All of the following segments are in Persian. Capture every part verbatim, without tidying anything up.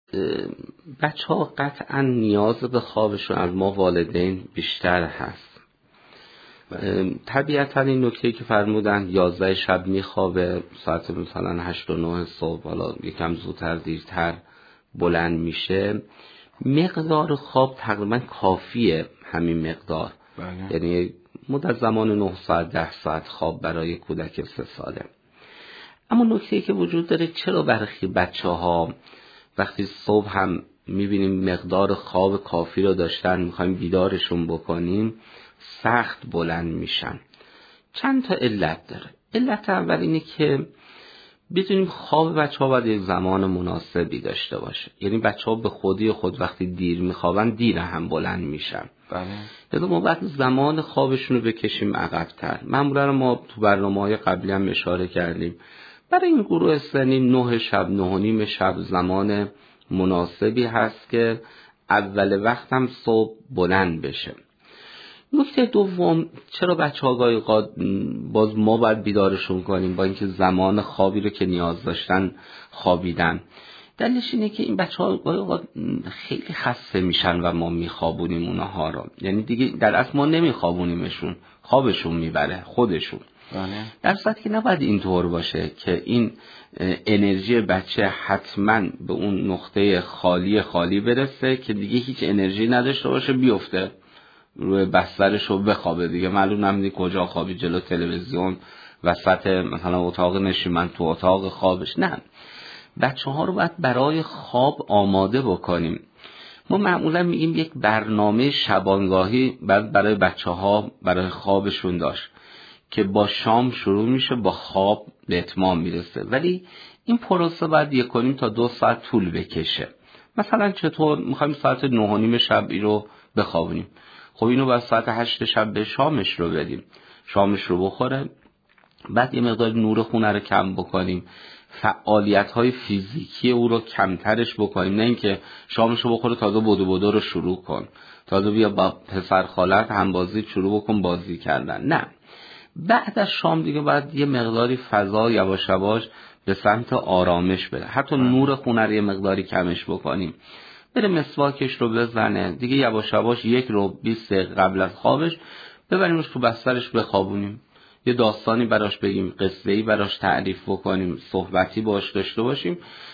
بچه ها قطعا نیاز به خوابشون از ما والدین بیشتر هست. طبیعتا این نکته که فرمودن یازده شب میخوابه، ساعت مثلا هشت و نه صبح، حالا یکم زودتر دیرتر بلند میشه، مقدار خواب تقریبا کافیه همین مقدار. بله. یعنی مدت زمان نه ساعت ده ساعت خواب برای کودک سه ساله. اما نکته‌ای که وجود داره، چرا برخی بچه ها وقتی صبح هم میبینیم مقدار خواب کافی رو داشتن میخوایم بیدارشون بکنیم سخت بلند میشن؟ چند تا علت داره. علت اول اینه که بدونیم خواب بچه ها باید یک زمان مناسبی داشته باشه. یعنی بچه ها به خودی خود وقتی دیر میخوابن دیر هم بلند میشن. بله. یعنی ما باید زمان خوابشون رو بکشیم عقب‌تر. معمولا ما تو برنامه‌های قبلی هم اشاره کردیم برای این گروه سنی نه شب نه و نیم شب زمان مناسبی هست که اول وقت هم صبح بلند بشه. نکته دوم، چرا بچه ها گاهی اوقات باز ما باید بیدارشون کنیم با اینکه زمان خوابی رو که نیاز داشتن خوابیدن؟ دلیلش اینه که این بچه ها گاهی اوقات خیلی خسته میشن و ما میخوابونیم اونها رو. یعنی دیگه در اصل ما نمیخوابونیمشون، خوابشون میبره خودشون. در صورتی که نباید اینطور باشه که این انرژی بچه حتما به اون نقطه خالی خالی برسه که دیگه هیچ انرژی نداشته باشه بیفته روی بسترش رو بخوابه. دیگه معلوم نمیدی کجا خوابی، جلو تلویزیون، وسط مثلا اتاق نشیمن، تو اتاق خوابش. نه، بچه ها رو باید برای خواب آماده بکنیم. ما معمولا میگیم یک برنامه شبانگاهی برای بچه ها برای خوابشون داشت که با شام شروع میشه، با خواب به اتمام میرسه، ولی این پروسه باید یک کنیم تا دو ساعت طول بکشه. مثلا چطور میخوایم ساعت نه و نیم شبی رو بخوابونیم؟ خب اینو باید ساعت هشت شب به شامش رو بدیم، شامش رو بخوره، بعد یه مقدار نور خونه رو کم بکنیم، فعالیت های فیزیکی او رو کمترش بکنیم. نه اینکه شامش رو بخوره تازه بدو بدو رو شروع کن، تازه بیا با پسر خالت هم بازی شروع بکن بازی کردن. نه، بعد از شام دیگه باید یه مقداری فضا یواش یواش به سمت آرامش بره، حتی نور خونه رو یه مقداری کمش بکنیم، بره مسواکش رو بزنه، دیگه یواش یواش یک رو بیست قبل از خوابش ببریمش تو بسترش بخوابونیم، یه داستانی براش بگیم، قصه‌ای براش تعریف بکنیم، صحبتی باش داشته باشیم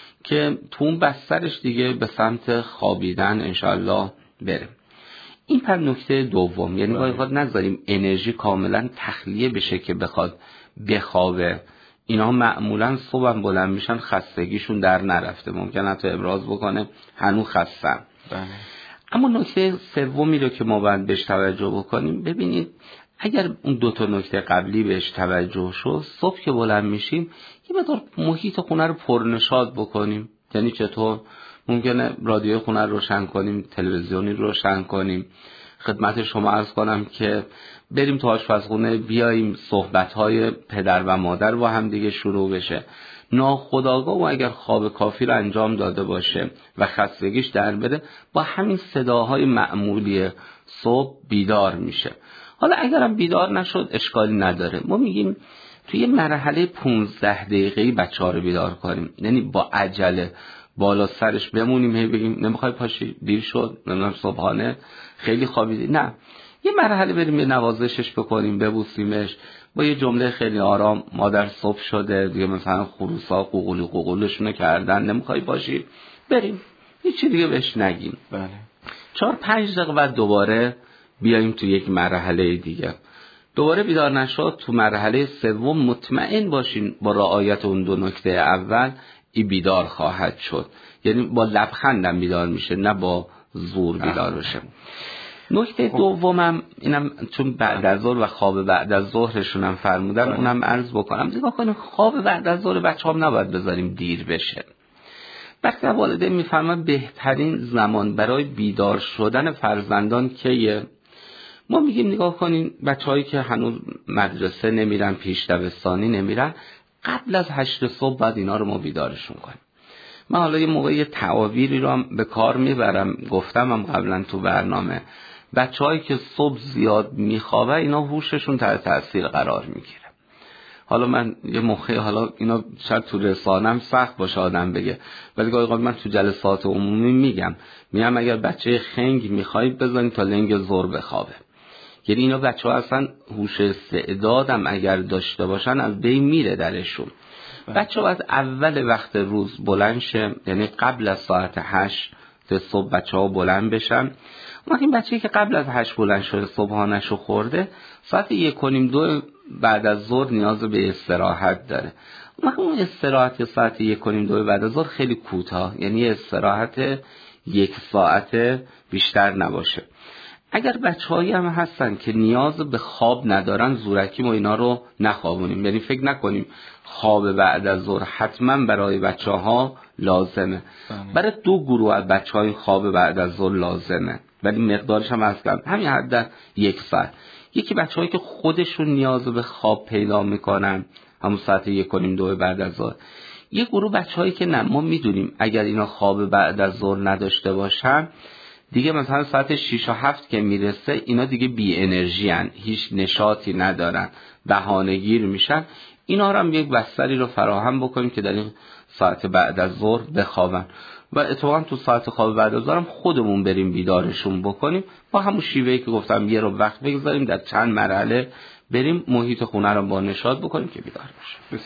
که تو اون بسترش دیگه به سمت خوابیدن انشالله بره. این پر نکته دوم، یعنی باید نذاریم انرژی کاملا تخلیه بشه که بخواد بخوابه. اینا معمولا صبح هم بلند میشن خستگیشون در نرفته، ممکنه حتی ابراز بکنه هنوز خستن. اما نکته سومی رو که ما باید بهش توجه بکنیم، ببینید اگر اون دو تا نکته قبلی بهش توجه شد، صبح که بلند میشیم یه مقدار محیط خونه رو پرنشاط بکنیم. یعنی چطور؟ ممکنه رادیو خونه رو روشن کنیم، تلویزیونی رو روشن کنیم. خدمت شما عرض کنم که بریم تو آشپزخونه، بیاییم صحبت‌های پدر و مادر با هم دیگه شروع بشه. ناخودآگاه و اگر خواب کافی رو انجام داده باشه و خستگیش در بره، با همین صداهای معمولی صبح بیدار میشه. حالا اگرم بیدار نشد اشکالی نداره، ما میگیم توی مرحله پونزده دقیقه‌ای بچه‌ها رو بیدار کنیم. یعنی با عجله بالا سرش بمونیم، هی بگیم نمیخوای پاشی، دیر شد، نمیدونم صبحانه خیلی خوابیدی. نه، یه مرحله بریم یه نوازشش بکنیم، ببوسیمش با یه جمله خیلی آرام، مادر صبح شده دیگه، مثلا خروسا قوقولی قوقولشونو کردن، نمیخوای پاشی، بریم هیچی دیگه بهش نگیم. بله. چهار پنج دقیقه بعد دوباره بیاییم تو یک مرحله دیگه. دوباره بیدار نشد، تو مرحله سوم مطمئن باشین با رعایت اون دو نکته اول ای بیدار خواهد شد. یعنی با لبخندم بیدار میشه، نه با زور بیدار بشه. نکته دومم اینم چون بعد از ظهر و خواب بعد از ظهرشون هم فرمودن، اونم عرض بکنم. نگاه کنیم خواب بعد از ظهر بچه‌ها نباید بذاریم دیر بشه. وقتی والدین میفهمن بهترین زمان برای بیدار شدن فرزندان کیه، ما میگیم نگاه کنین بچه‌هایی که هنوز مدرسه نمیرن، پیش دبستانی نمیرن، قبل از هشت صبح بعد اینا رو ما بیدارشون کنیم. من حالا یه موقع یه تعابیری رو هم به کار میبرم، گفتم هم قبلا تو برنامه، بچه‌هایی که صبح زیاد میخوابه اینا هوششون تحت تاثیر قرار میگیره. حالا من یه موقع حالا اینا شاید تو رسانم سخت باشه آدم بگه، ولی گاهی اوقات من تو جلسات عمومی میگم میگم اگر بچه خنگ میخواید بزنید تا لنگ زور بخوابه. یعنی اینا بچه ها اصلا هوش استعدادم اگر داشته باشن از بین میره درشون. بچه ها باید اول وقت روز بلند شه، یعنی قبل از ساعت هشت تا صبح بچه ها بلند بشن. اما این بچه‌ای که قبل از هشت بلند شده صبحانه‌شو خورده، ساعت یک و نیم دو بعد از ظهر نیاز به استراحت داره. اما اون استراحت ساعت یک و نیم دو بعد از ظهر خیلی کوتاه، یعنی استراحت یک ساعت بیشتر نباشه. اگر بچه‌هایی هم هستن که نیاز به خواب ندارن، زورکی ما اینا رو نخوابونیم. یعنی فکر نکنیم خواب بعد از ظهر حتما برای بچه‌ها لازمه. برای دو گروه از بچه‌های خواب بعد از ظهر لازمه، ولی مقدارش هم از کم، همین حد یک ساعت. یکی بچه‌هایی که خودشون نیاز به خواب پیدا میکنن، همون ساعت یک و نیم دو بعد از ظهر. یک گروه بچه‌هایی که نه، ما میدونیم اگر اینا خواب بعد از ظهر نداشته باشن دیگه مثلا ساعت شش و هفت که میرسه اینا دیگه بی انرژی هن، هیچ نشاطی ندارن، بهانه‌گیر میشن. اینا رو هم یک بستری رو فراهم بکنیم که در این ساعت بعد از ظهر بخوابن و اتفاقا تو ساعت خواب بعد از ظهر هم خودمون بریم بیدارشون بکنیم، با همون شیوهی که گفتم یه رو وقت بگذاریم در چند مرحله بریم محیط خونه رو با نشاط بکنیم که بیدار بشه.